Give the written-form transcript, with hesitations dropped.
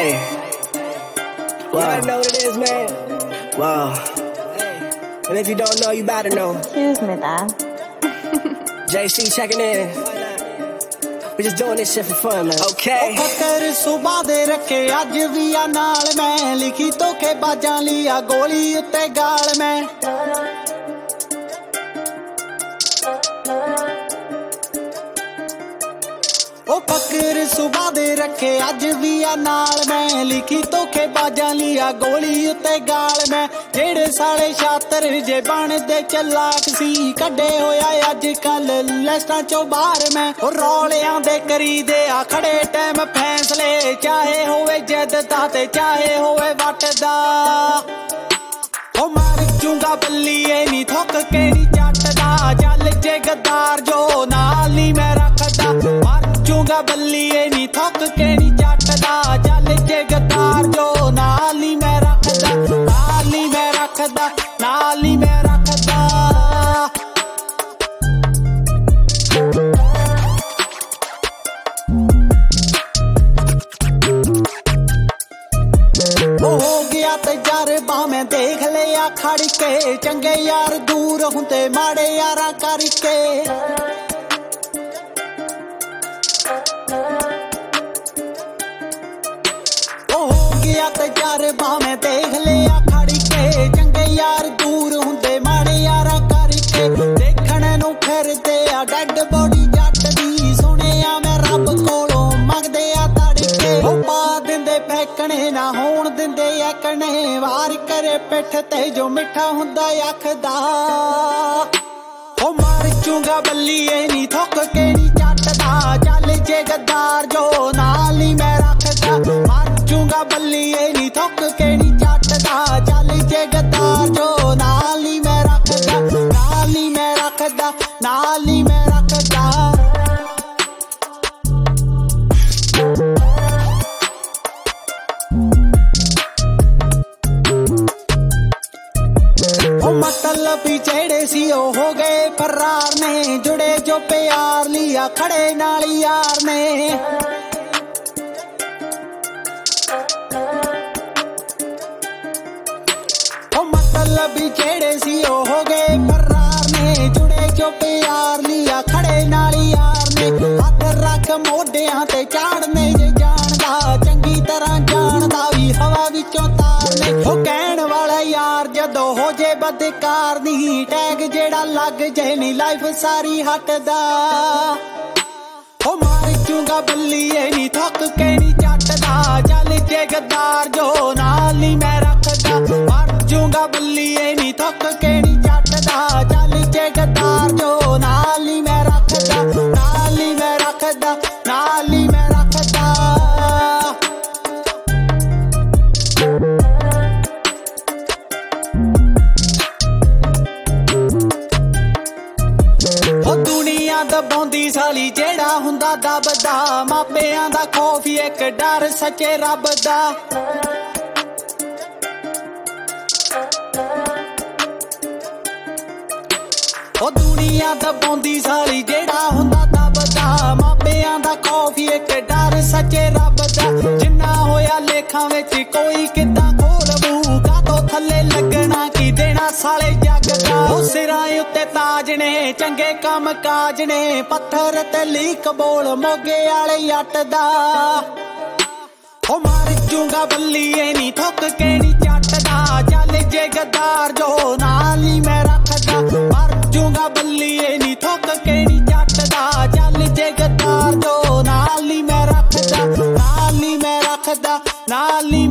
Hey. You already know what it is, man. Wow. And if you don't know, you better know. Excuse me, Dad. JC checking in. We just doing this shit for fun, man. Okay. ਫਕਰ ਸੁਬਾ ਦੇ ਰੱਖੇ ਅੱਜ ਵੀ ਆ ਨਾਲ ਮੈਂ ਲਿਖੀ ਧੋਖੇ ਬਾਜਾਂ ਲਈ ਆ ਗੋਲੀ ਉੱਤੇ ਗਾਲ ਮੈਂ ਉਹ ਫਕਰ ਸੁਬਾ ਦੇ ਰੱਖੇ ਅੱਜ ਵੀ ਆ ਨਾਲ ਮੈਂ ਲਿਖੀ ਧੋਖੇ ਬਾਜਾਂ ਲਈ ਆ ਗੋਲੀ ਉੱਤੇ ਗਾਲ ਮੈਂ ਜਿਹੜੇ ਸਾਲੇ ਛਾਤਰ ਜੇ ਬਣਦੇ ਚਲਾਕ ਸੀ ਕੱਢੇ ਹੋਇਆ ਅੱਜ ਕੱਲ ਲੈਸਟਾਂ ਚੋਂ ਬਾਹਰ ਮੈਂ ਉਹ ਰੌਲਿਆਂ ਦੇ ਕਰੀਦੇ ਆ ਖੜੇ ਟਾਈਮ ਫੈਸਲੇ ਚਾਹੇ ਹੋਵੇ ਜਿੱਦ ਦਾ ਤੇ ਚਾਹੇ ਹੋਵੇ ਵੱਟ ਦਾ ਉਹ ਮਾਰ ਜੂੰਗਾ ਬੱਲੀਏ ਨੀ ਥੁੱਕ ਕੇ ਨੀ ਚੱਟਦਾ ਚੱਲ ਜੇ ਗੱਦਾਰ ਜੋ ਨਾਲ ਨੀ ਮੈਂ ਰੱਖਦਾ ਮਾਰ ਜੂੰਗਾ ਬੱਲੀਏ ਨੀ ਥੁੱਕ ਕੇ ਨੀ ਚੱਟਦਾ ਚੱਲ ਜੇ ਗੱਦਾਰ ਜੋ ਨਾਲ ਨੀ ਮੈਂ ਰੱਖਦਾ ਨਾਲ ਨੀ ਮੈਂ ਰੱਖਦਾ ਨਾਲ ਨੀ ਮੈਂ ਰੱਖਦਾ ਹੋ ਗਿਆ ਤਜਰਬਾ ਮੈਂ ਦੇਖ ਲਿਆ ਖੜ ਕੇ ਚੰਗੇ ਯਾਰ ਦੂਰ ਹੁੰਦੇ ਮਾੜੇ ਯਾਰਾਂ ਕਰਕੇ ਹੋ ਗਿਆ ਤਜਰਬਾ ਮੈਂ ਦੇਖ ਲਿਆ ਖੜ ਕੇ ਚੰਗੇ ਯਾਰ ਦੂਰ ਹੁੰਦੇ ਮਾੜੇ ਯਾਰਾਂ ਕਰਕੇ ਦੇਖਣ ਨੂੰ ਫਿਰਦੇ ਆ ਡੈਡ ਬੋਡੀ ਜੱਟ ਦੀ ਸੁਣਿਆ ਮੈਂ ਰੱਬ ਕੋਲੋਂ ਮੰਗਦੇ ਆ ਤੜਕੇ ਉਹ ਪਾ ਦਿੰਦੇ ਫੈਕਣੇ ਨਾ ਹੋਣ ਦਿੰਦੇ ਐਕਣੇ ਵਾਰ ਕਰੇ ਪਿੱਠ ਤੇ ਜੋ ਮਿੱਠਾ ਹੁੰਦਾ ਅੱਖਦਾ ਉਹ ਮਾਰ ਚੂੰਗਾ ਬੱਲੀਏ ਨੀ ਥੁੱਕ ਕੇ ਨੀ ਚੱਟਦਾ ਚੱਲ ਜੇ ਗੱਦਾਰ ਜੋ ਨਾਲ ਨੀ ਮੈਂ ਰੱਖਦਾ ਮਾਰ ਚੂੰਗਾ ਬੱਲੀਏ ਨੀ ਥੁੱਕ ਕੇ ਨੀ ਚੱਟਦਾ ਚੱਲ ਜੇ ਗੱਦਾਰ ਜੋ ਨਾਲ ਨੀ ਮੈਂ ਰੱਖਦਾ ਨਾਲ ਨੀ ਮੈਂ ਰੱਖਦਾ ਨਾਲ ਨੀ ਮੈਂ ਰੱਖਦਾ ਉਹ ਮਤਲਬ ਜਿਹੜੇ ਸੀ ਉਹ ਹੋ ਗਏ ਫਰਾਰ ਨੇ ਜੁੜੇ ਜੋ ਪਿਆਰ ਲਿਆ ਖੜੇ ਨਾਲ ਯਾਰ ਨੇ ਉਹ ਮਤਲਬ ਜਿਹੜੇ ਸੀ ਉਹ ਹੋ ਗਏ ਫਰਾਰ ਨੇ ਜੁੜੇ ਜੋ ਪਿਆਰ ਲਿਆ ਖੜੇ ਨਾਲ ਯਾਰ ਨੇ ਹੱਥ ਰੱਖ ਮੋਢਿਆਂ ਤੇ ਚਾੜਨੇ ਜੇ ਜਾਣਦਾ ਚੰਗੀ ਤਰ੍ਹਾਂ ਜਾਣਦਾ ਵੀ ਹਵਾ ਵਿੱਚੋਂ ਤਾਰਨੇ ਉਹ ਕਹਿਣ ਵਾਲਾ ਯਾਰ ਜਦੋਂ ਹੋ ਜੇ ਬਦਕਾਰ ਨਹੀਂ ਟੈਗ ਜਿਹੜਾ ਲੱਗ ਜੇ ਨਹੀਂ ਲਾਈਫ ਸਾਰੀ ਹਟਦਾ ਉਹ ਮਾਰ ਚੂੰਗਾ ਬੱਲੀਏ ਨੀ ਥੁੱਕ ਕੇ ਨੀ ਚੱਟਦਾ ਚੱਲ ਜੇ ਗੱਦਾਰ ਜੋ ਨਾਲ ਨੀ ਮੈਂ ਰੱਖਦਾ ਮਾਰ ਚੂੰਗਾ ਬੱਲੀਏ ਨੀ ਥੁੱਕ ਕੇ ਨੀ ਚੱਟਦਾ ਚੱਲ ਜੇ ਗੱਦਾਰ ਜੋ ਨਾਲ ਨੀ ਮੈਂ ਰੱਖਦਾ ਨਾਲ ਨੀ ਮੈਂ ਰੱਖਦਾ ਨਾਲ ਨੀ ਮੈਂ ਰੱਖਦਾ ਉਹ ਦੁਨੀਆ ਦਬਾਉਂਦੀ ਸਾਲੀ ਜਿਹੜਾ ਹੁੰਦਾ ਦਬਦਾ ਮਾਪਿਆਂ ਦਾ ਖੌਫ ਇੱਕ ਡਰ ਸੱਚੇ ਰੱਬ ਦਾ ਉਹ ਦੁਨੀਆ ਦਬਾਉਂਦੀ ਸਾਲੀ ਜਿਹੜਾ ਹੁੰਦਾ ਦਬਦਾ ਮਾਪਿਆਂ ਦਾ ਖੌਫ ਇੱਕ ਡਰ ਸੱਚੇ ਰੱਬ ਦਾ ਜਿੰਨਾ ਹੋਇਆ ਲੇਖਾਂ ਵਿੱਚ ਕੋਈ ਕਿੱਦਾਂ ਖੋਲਵੂ ਕਾਤੋਂ ਥੱਲੇ ਲੱਗਣਾ ਕੀ ਦੇਣਾ ਸਾਲੇ ਜੱਗ ਦਾ ਉਹ ਸਿਰਾਂ ਉੱਤੇ ਤਾਜ ਨੇ ਚੰਗੇ ਕੰਮ ਕਾਜ ਨੇ ਪੱਥਰ ਤੇ ਲੀਕ ਬੋਲ ਮੋਗੇ ਵਾਲੇ ਜੱਟ ਦਾ ਉਹ ਮਾਰ ਜੂੰਗਾ ਬੱਲੀਏ ਨੀ ਥੁੱਕ ਕੇ ਨੀ ਚੱਟਦਾ ਚੱਲ ਜੇ ਗੱਦਾਰ ਜੋ ਨਾਲ ਨੀ ਮੈਂ ਰੱਖਦਾ ਮਾਰ ਜੂੰਗਾ ਬੱਲੀਏ ਨੀ ਥੁੱਕ ਕੇ ਨੀ ਚੱਟਦਾ ਚੱਲ ਜੇ ਗੱਦਾਰ ਜੋ ਨਾਲ ਨੀ ਮੈਂ ਰੱਖਦਾ ਨਾਲ ਨੀ ਮੈਂ ਰੱਖਦਾ ਨਾਲ ਨੀ